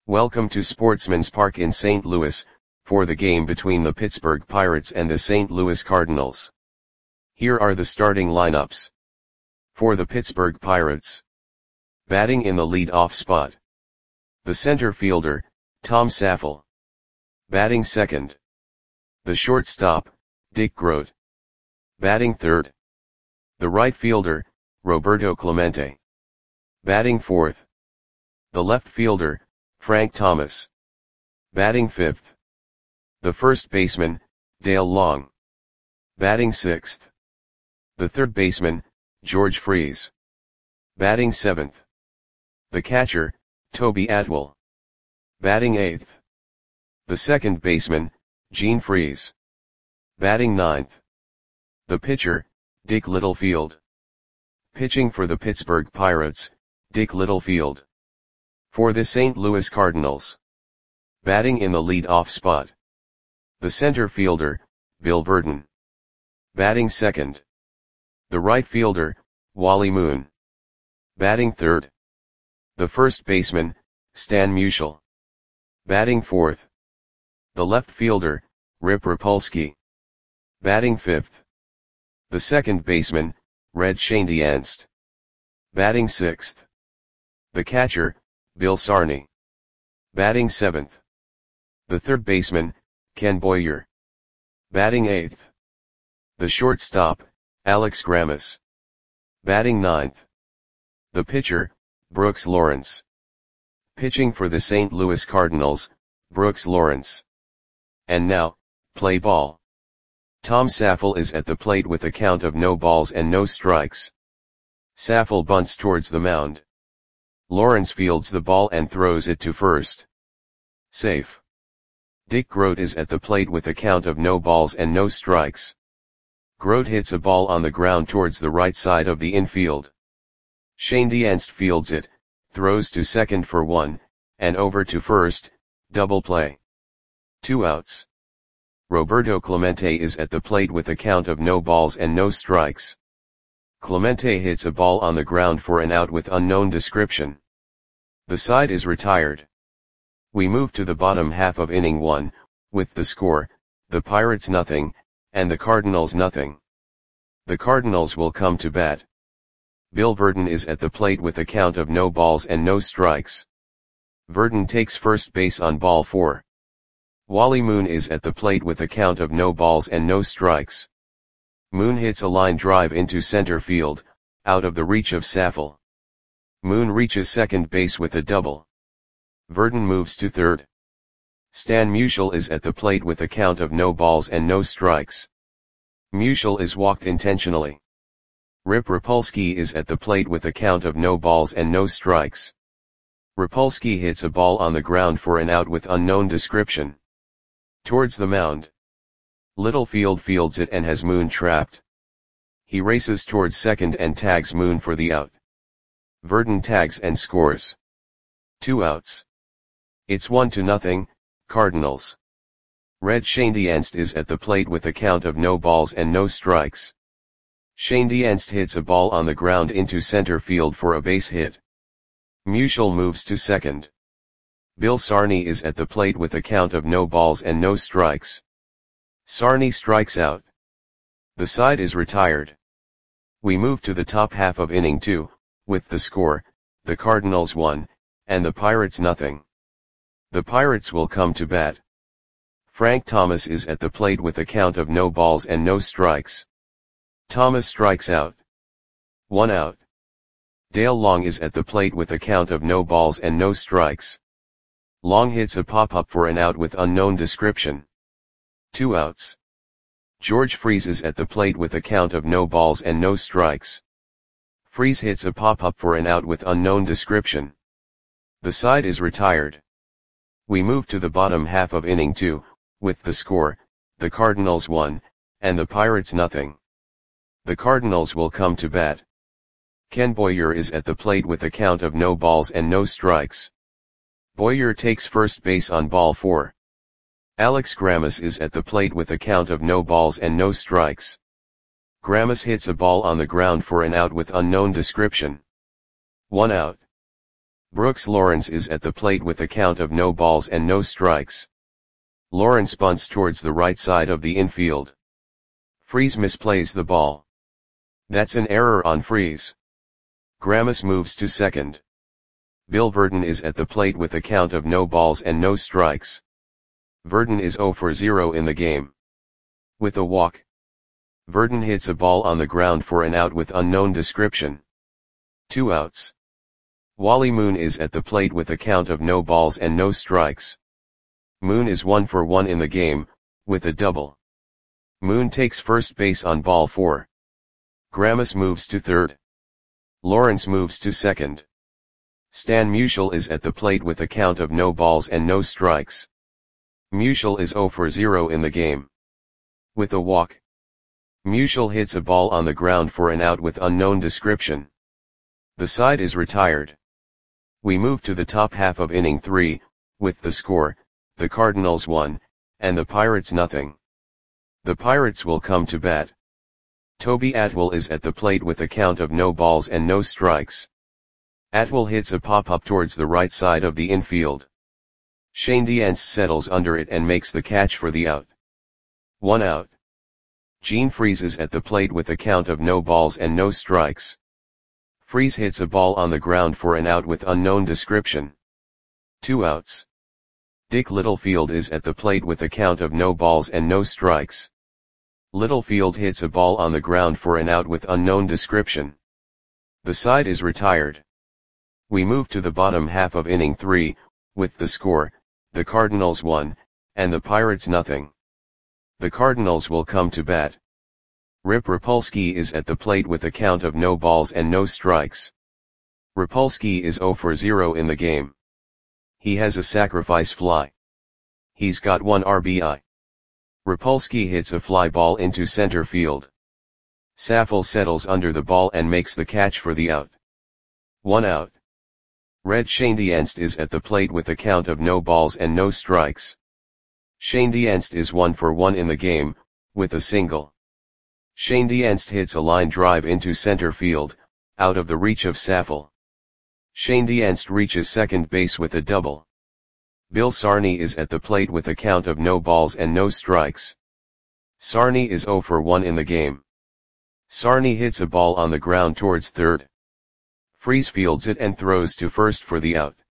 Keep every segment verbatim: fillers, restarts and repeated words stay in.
Welcome to Sportsman's Park in Saint Louis, for the game between the Pittsburgh Pirates and the Saint Louis Cardinals. Here are the starting lineups. For the Pittsburgh Pirates. Batting in the lead-off spot. The center fielder, Tom Saffel. Batting second. The shortstop, Dick Groat. Batting third. The right fielder, Roberto Clemente. Batting fourth. The left fielder, Frank Thomas. Batting fifth. The first baseman, Dale Long. Batting sixth. The third baseman, George Freese. Batting seventh. The catcher, Toby Atwell. Batting eighth. The second baseman, Gene Freese. Batting ninth. The pitcher, Dick Littlefield. Pitching for the Pittsburgh Pirates, Dick Littlefield. For the Saint Louis Cardinals. Batting in the lead-off spot. The center fielder, Bill Virdon. Batting second. The right fielder, Wally Moon. Batting third. The first baseman, Stan Musial. Batting fourth. The left fielder, Rip Rapolsky. Batting fifth. The second baseman, Red Schoendienst. Batting sixth. The catcher, Bill Sarney. Batting seventh. The third baseman, Ken Boyer. Batting eighth. The shortstop, Alex Grammas. Batting ninth. The pitcher, Brooks Lawrence. Pitching for the Saint Louis Cardinals, Brooks Lawrence. And now, play ball. Tom Saffel is at the plate with a count of no balls and no strikes. Saffel bunts towards the mound. Lawrence fields the ball and throws it to first. Safe. Dick Groat is at the plate with a count of no balls and no strikes. Groat hits a ball on the ground towards the right side of the infield. Schoendienst fields it, throws to second for one, and over to first, double play. Two outs. Roberto Clemente is at the plate with a count of no balls and no strikes. Clemente hits a ball on the ground for an out with unknown description. The side is retired. We move to the bottom half of inning one, with the score, the Pirates nothing, and the Cardinals nothing. The Cardinals will come to bat. Bill Virdon is at the plate with a count of no balls and no strikes. Virdon takes first base on ball four. Wally Moon is at the plate with a count of no balls and no strikes. Moon hits a line drive into center field, out of the reach of Saffel. Moon reaches second base with a double. Virdon moves to third. Stan Musial is at the plate with a count of no balls and no strikes. Musial is walked intentionally. Rip Rapolsky is at the plate with a count of no balls and no strikes. Rapolsky hits a ball on the ground for an out with unknown description. Towards the mound. Littlefield fields it and has Moon trapped. He races towards second and tags Moon for the out. Virdon tags and scores. Two outs. It's one to nothing, Cardinals. Red Schoendienst is at the plate with a count of no balls and no strikes. Schoendienst hits a ball on the ground into center field for a base hit. Musial moves to second. Bill Sarney is at the plate with a count of no balls and no strikes. Sarney strikes out. The side is retired. We move to the top half of inning two, with the score, the Cardinals one, and the Pirates nothing. The Pirates will come to bat. Frank Thomas is at the plate with a count of no balls and no strikes. Thomas strikes out. One out. Dale Long is at the plate with a count of no balls and no strikes. Long hits a pop-up for an out with unknown description. Two outs. George Freese is at the plate with a count of no balls and no strikes. Freese hits a pop-up for an out with unknown description. The side is retired. We move to the bottom half of inning two, with the score, the Cardinals one, and the Pirates nothing. The Cardinals will come to bat. Ken Boyer is at the plate with a count of no balls and no strikes. Boyer takes first base on ball four. Alex Grammas is at the plate with a count of no balls and no strikes. Grammas hits a ball on the ground for an out with unknown description. One out. Brooks Lawrence is at the plate with a count of no balls and no strikes. Lawrence bunts towards the right side of the infield. Freese misplays the ball. That's an error on Freese. Grammas moves to second. Bill Verdon is at the plate with a count of no balls and no strikes. Verdon is zero for zero in the game. With a walk, Verdon hits a ball on the ground for an out with unknown description. Two outs. Wally Moon is at the plate with a count of no balls and no strikes. Moon is one for one in the game, with a double. Moon takes first base on ball four. Grammas moves to third. Lawrence moves to second. Stan Musial is at the plate with a count of no balls and no strikes. Musial is zero for zero in the game. With a walk, Musial hits a ball on the ground for an out with unknown description. The side is retired. We move to the top half of inning three, with the score, the Cardinals one, and the Pirates nothing. The Pirates will come to bat. Toby Atwell is at the plate with a count of no balls and no strikes. Atwell hits a pop-up towards the right side of the infield. Shane Dienst settles under it and makes the catch for the out. One out. Gene Freese is at the plate with a count of no balls and no strikes. Freese hits a ball on the ground for an out with unknown description. Two outs. Dick Littlefield is at the plate with a count of no balls and no strikes. Littlefield hits a ball on the ground for an out with unknown description. The side is retired. We move to the bottom half of inning three, with the score, the Cardinals one, and the Pirates nothing. The Cardinals will come to bat. Rip Rapolsky is at the plate with a count of no balls and no strikes. Rapolsky is zero for zero in the game. He has a sacrifice fly. He's got one R B I. Rapolsky hits a fly ball into center field. Saffold settles under the ball and makes the catch for the out. One out. Red Shane Dienst is at the plate with a count of no balls and no strikes. Shane Dienst is one for one in the game, with a single. Shane Dienst hits a line drive into center field, out of the reach of Saffold. Shane Dienst reaches second base with a double. Bill Sarney is at the plate with a count of no balls and no strikes. Sarney is zero for one in the game. Sarney hits a ball on the ground towards third. Freese fields it and throws to first for the out.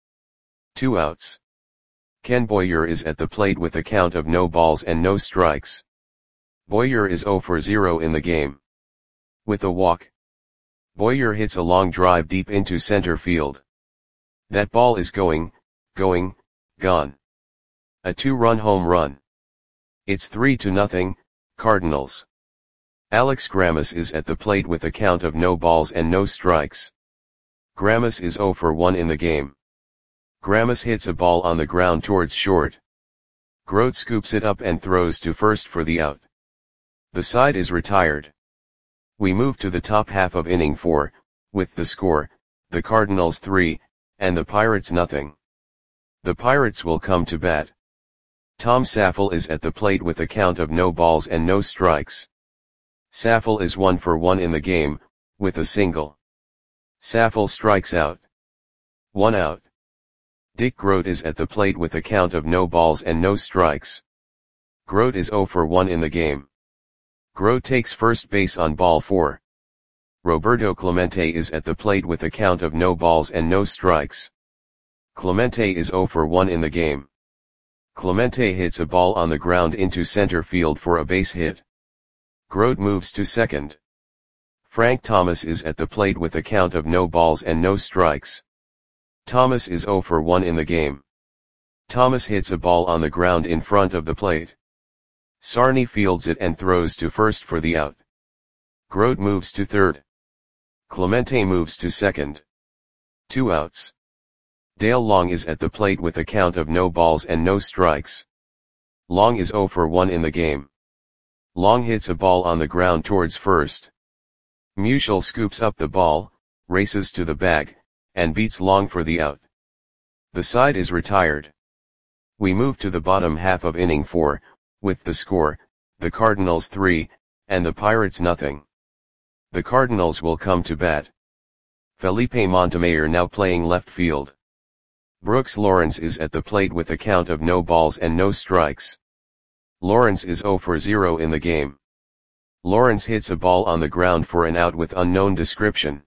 Two outs. Ken Boyer is at the plate with a count of no balls and no strikes. Boyer is zero for zero in the game. With a walk, Boyer hits a long drive deep into center field. That ball is going, going, gone. A two-run home run. It's three to nothing, Cardinals. Alex Grammas is at the plate with a count of no balls and no strikes. Grammas is zero for one in the game. Grammas hits a ball on the ground towards short. Grote scoops it up and throws to first for the out. The side is retired. We move to the top half of inning four, with the score, the Cardinals three, and the Pirates nothing. The Pirates will come to bat. Tom Saffold is at the plate with a count of no balls and no strikes. Saffold is one for one in the game, with a single. Saffold strikes out. One out. Dick Grote is at the plate with a count of no balls and no strikes. Grote is zero for one in the game. Grote takes first base on ball four. Roberto Clemente is at the plate with a count of no balls and no strikes. Clemente is zero for one in the game. Clemente hits a ball on the ground into center field for a base hit. Grote moves to second. Frank Thomas is at the plate with a count of no balls and no strikes. Thomas is zero for one in the game. Thomas hits a ball on the ground in front of the plate. Sarney fields it and throws to first for the out. Grote moves to third. Clemente moves to second. Two outs. Dale Long is at the plate with a count of no balls and no strikes. Long is zero for one in the game. Long hits a ball on the ground towards first. Musial scoops up the ball, races to the bag, and beats Long for the out. The side is retired. We move to the bottom half of inning four, with the score, the Cardinals three, and the Pirates nothing. The Cardinals will come to bat. Felipe Montemayor now playing left field. Brooks Lawrence is at the plate with a count of no balls and no strikes. Lawrence is zero for zero in the game. Lawrence hits a ball on the ground for an out with unknown description.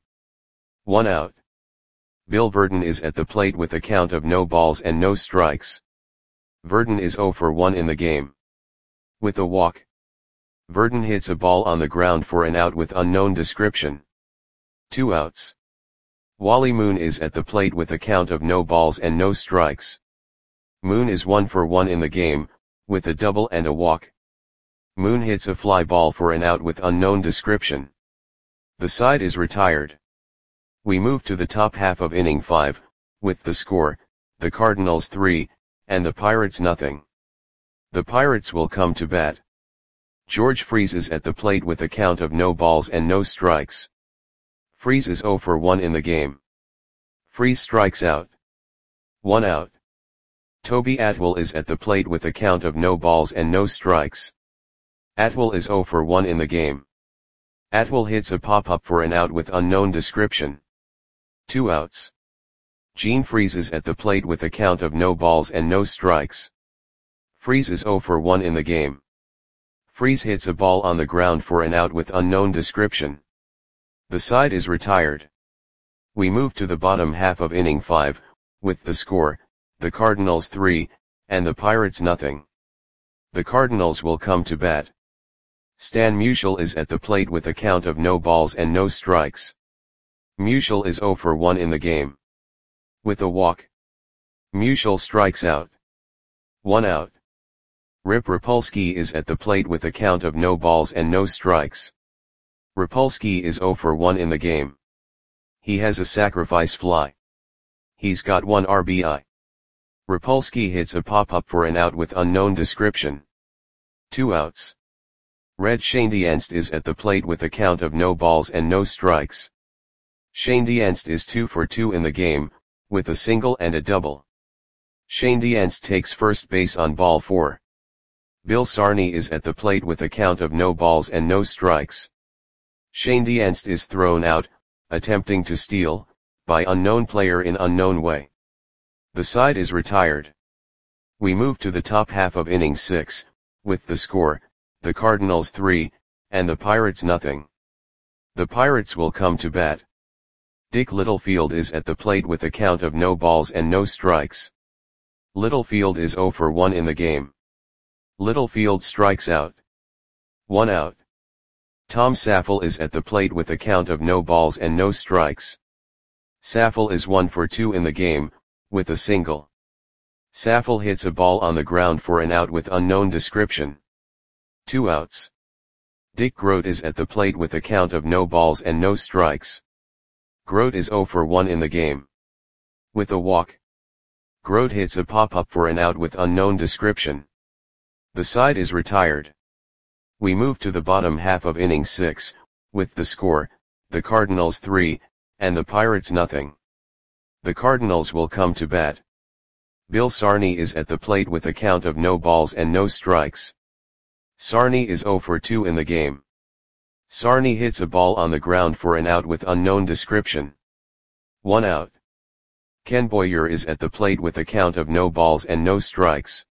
One out. Bill Verdon is at the plate with a count of no balls and no strikes. Verdon is zero for one in the game. With a walk. Verdon hits a ball on the ground for an out with unknown description. Two outs. Wally Moon is at the plate with a count of no balls and no strikes. Moon is one for one in the game, with a double and a walk. Moon hits a fly ball for an out with unknown description. The side is retired. We move to the top half of inning five, with the score, the Cardinals three, and the Pirates nothing. The Pirates will come to bat. George Freese is at the plate with a count of no balls and no strikes. Freese is zero for one in the game. Freese strikes out. One out. Toby Atwell is at the plate with a count of no balls and no strikes. Atwell is zero for one in the game. Atwell hits a pop-up for an out with unknown description. Two outs. Gene Freese is at the plate with a count of no balls and no strikes. Freese is zero for one in the game. Freese hits a ball on the ground for an out with unknown description. The side is retired. We move to the bottom half of inning five, with the score, the Cardinals three, and the Pirates nothing. The Cardinals will come to bat. Stan Musial is at the plate with a count of no balls and no strikes. Musial is zero for one in the game. With a walk. Musial strikes out. One out. Rip Rapolsky is at the plate with a count of no balls and no strikes. Rapolsky is zero for one in the game. He has a sacrifice fly. He's got one R B I. Rapolsky hits a pop-up for an out with unknown description. Two outs. Red Schoendienst is at the plate with a count of no balls and no strikes. Schoendienst is two for two in the game, with a single and a double. Schoendienst takes first base on ball four. Bill Sarney is at the plate with a count of no balls and no strikes. Schoendienst is thrown out, attempting to steal, by unknown player in unknown way. The side is retired. We move to the top half of inning six, with the score, the Cardinals three, and the Pirates nothing. The Pirates will come to bat. Dick Littlefield is at the plate with a count of no balls and no strikes. Littlefield is zero for one in the game. Littlefield strikes out. One out. Tom Saffel is at the plate with a count of no balls and no strikes. Saffel is one for two in the game, with a single. Saffel hits a ball on the ground for an out with unknown description. Two outs. Dick Groat is at the plate with a count of no balls and no strikes. Groat is zero for one in the game. With a walk. Groat hits a pop-up for an out with unknown description. The side is retired. We move to the bottom half of inning six, with the score, the Cardinals three, and the Pirates nothing. The Cardinals will come to bat. Bill Sarney is at the plate with a count of no balls and no strikes. Sarney is zero for two in the game. Sarney hits a ball on the ground for an out with unknown description. One out. Ken Boyer is at the plate with a count of no balls and no strikes.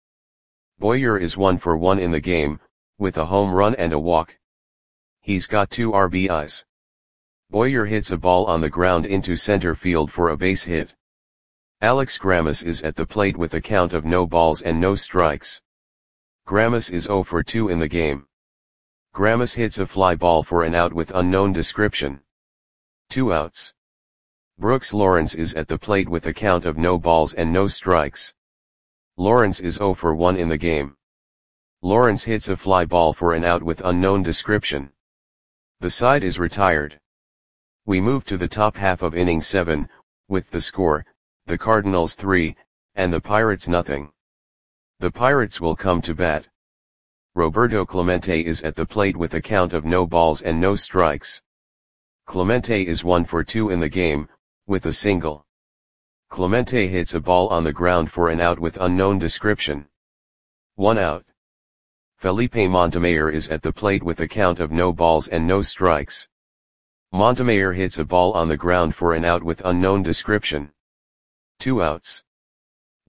Boyer is one for one in the game, with a home run and a walk. He's got two R B Is. Boyer hits a ball on the ground into center field for a base hit. Alex Grammas is at the plate with a count of no balls and no strikes. Grammas is zero for two in the game. Grammas hits a fly ball for an out with unknown description. Two outs. Brooks Lawrence is at the plate with a count of no balls and no strikes. Lawrence is zero for one in the game. Lawrence hits a fly ball for an out with unknown description. The side is retired. We move to the top half of inning seven, with the score, the Cardinals three, and the Pirates nothing. The Pirates will come to bat. Roberto Clemente is at the plate with a count of no balls and no strikes. Clemente is one for two in the game, with a single. Clemente hits a ball on the ground for an out with unknown description. One out. Felipe Montemayor is at the plate with a count of no balls and no strikes. Montemayor hits a ball on the ground for an out with unknown description. Two outs.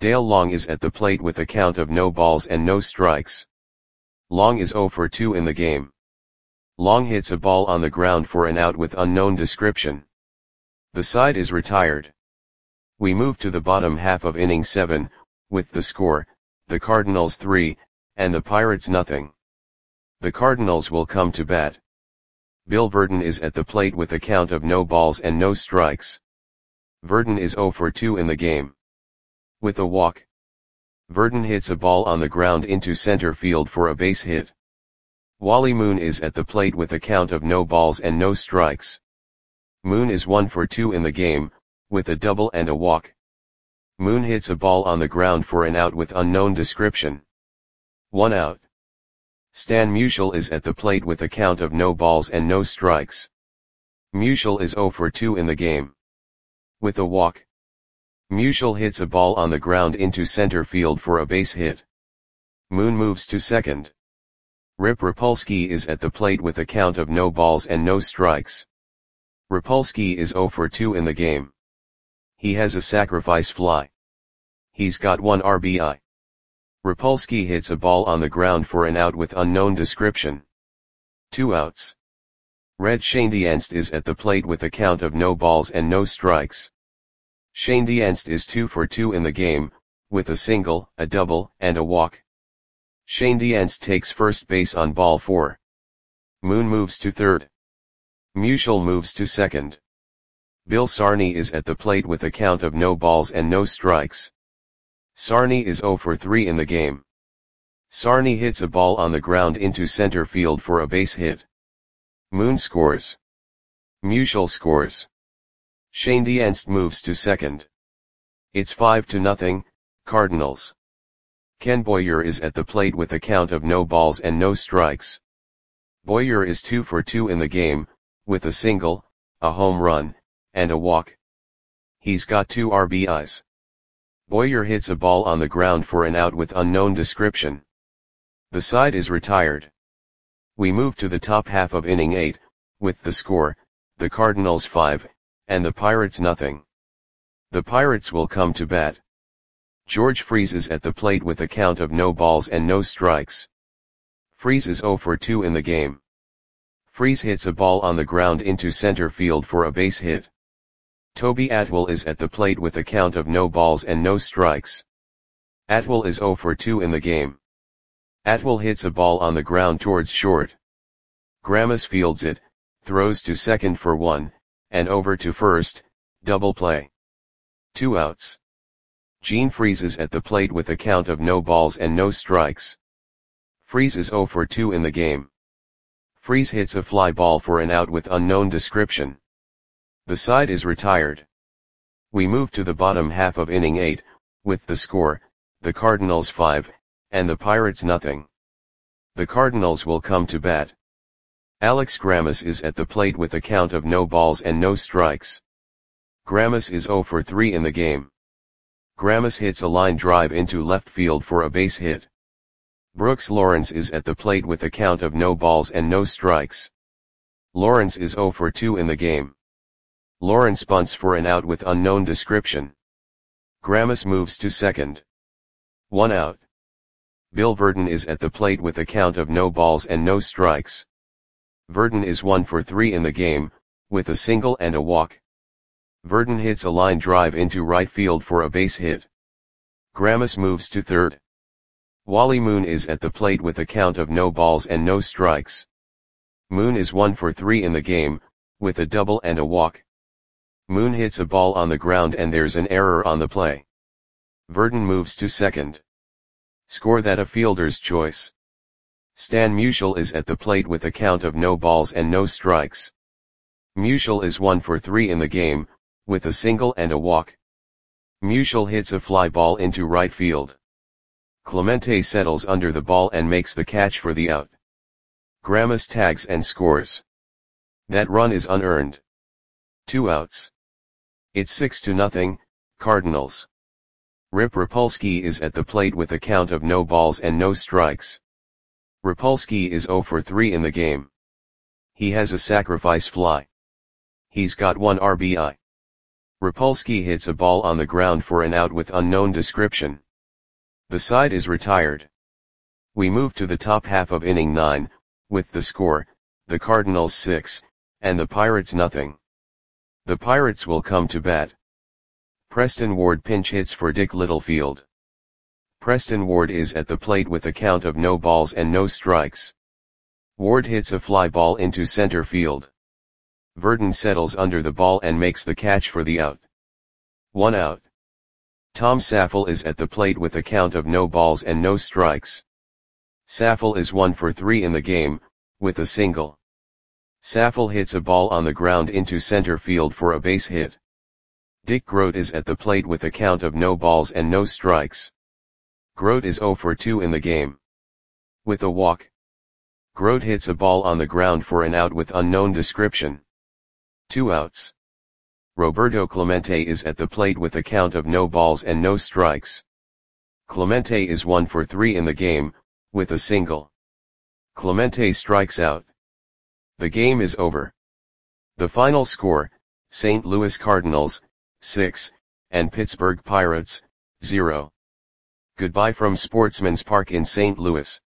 Dale Long is at the plate with a count of no balls and no strikes. Long is zero for two in the game. Long hits a ball on the ground for an out with unknown description. The side is retired. We move to the bottom half of inning seven, with the score, the Cardinals three, and the Pirates nothing. The Cardinals will come to bat. Bill Verdon is at the plate with a count of no balls and no strikes. Verdon is zero for two in the game. With a walk, Verdon hits a ball on the ground into center field for a base hit. Wally Moon is at the plate with a count of no balls and no strikes. Moon is one for two in the game, with a double and a walk. Moon hits a ball on the ground for an out with unknown description. One out. Stan Musial is at the plate with a count of no balls and no strikes. Musial is zero for two in the game. With a walk, Musial hits a ball on the ground into center field for a base hit. Moon moves to second. Rip Rapolsky is at the plate with a count of no balls and no strikes. Rapolsky is zero for two in the game. He has a sacrifice fly. He's got one R B I. Rapolsky hits a ball on the ground for an out with unknown description. Two outs. Red Schoendienst is at the plate with a count of no balls and no strikes. Schoendienst is two for two in the game, with a single, a double, and a walk. Schoendienst takes first base on ball four. Moon moves to third. Musial moves to second. Bill Sarney is at the plate with a count of no balls and no strikes. Sarney is zero for three in the game. Sarney hits a ball on the ground into center field for a base hit. Moon scores. Musial scores. Schoendienst moves to second. It's five to nothing, Cardinals. Ken Boyer is at the plate with a count of no balls and no strikes. Boyer is two for two in the game, with a single, a home run, and a walk. He's got two R B Is. Boyer hits a ball on the ground for an out with unknown description. The side is retired. We move to the top half of inning eight, with the score, the Cardinals five, and the Pirates nothing. The Pirates will come to bat. George Freese is at the plate with a count of no balls and no strikes. Freese is zero for two in the game. Freese hits a ball on the ground into center field for a base hit. Toby Atwell is at the plate with a count of no balls and no strikes. Atwell is zero for two in the game. Atwell hits a ball on the ground towards short. Grammas fields it, throws to second for one, and over to first, double play. Two outs. Gene Freese is at the plate with a count of no balls and no strikes. Freese is zero for two in the game. Freese hits a fly ball for an out with unknown description. The side is retired. We move to the bottom half of inning eight, with the score, the Cardinals five, and the Pirates nothing. The Cardinals will come to bat. Alex Grammas is at the plate with a count of no balls and no strikes. Grammas is zero for three in the game. Grammas hits a line drive into left field for a base hit. Brooks Lawrence is at the plate with a count of no balls and no strikes. Lawrence is zero for two in the game. Lawrence bunts for an out with unknown description. Grammas moves to second. One out. Bill Verdon is at the plate with a count of no balls and no strikes. Verdon is one for three in the game, with a single and a walk. Verdon hits a line drive into right field for a base hit. Grammas moves to third. Wally Moon is at the plate with a count of no balls and no strikes. Moon is one for three in the game, with a double and a walk. Moon hits a ball on the ground and there's an error on the play. Verdon moves to second. Score that a fielder's choice. Stan Musial is at the plate with a count of no balls and no strikes. Musial is one for three in the game, with a single and a walk. Musial hits a fly ball into right field. Clemente settles under the ball and makes the catch for the out. Grammas tags and scores. That run is unearned. Two outs. It's six to nothing, Cardinals. Rip Rapolsky is at the plate with a count of no balls and no strikes. Rapolsky is zero for three in the game. He has a sacrifice fly. He's got one R B I. Rapolsky hits a ball on the ground for an out with unknown description. The side is retired. We move to the top half of inning nine, with the score, the Cardinals six, and the Pirates nothing. The Pirates will come to bat. Preston Ward pinch hits for Dick Littlefield. Preston Ward is at the plate with a count of no balls and no strikes. Ward hits a fly ball into center field. Verdon settles under the ball and makes the catch for the out. One out. Tom Saffel is at the plate with a count of no balls and no strikes. Saffel is one for three in the game, with a single. Saffel hits a ball on the ground into center field for a base hit. Dick Groat is at the plate with a count of no balls and no strikes. Groat is zero for two in the game. With a walk. Groat hits a ball on the ground for an out with unknown description. Two outs. Roberto Clemente is at the plate with a count of no balls and no strikes. Clemente is one for three in the game, with a single. Clemente strikes out. The game is over. The final score, Saint Louis Cardinals, six, and Pittsburgh Pirates, zero. Goodbye from Sportsman's Park in Saint Louis.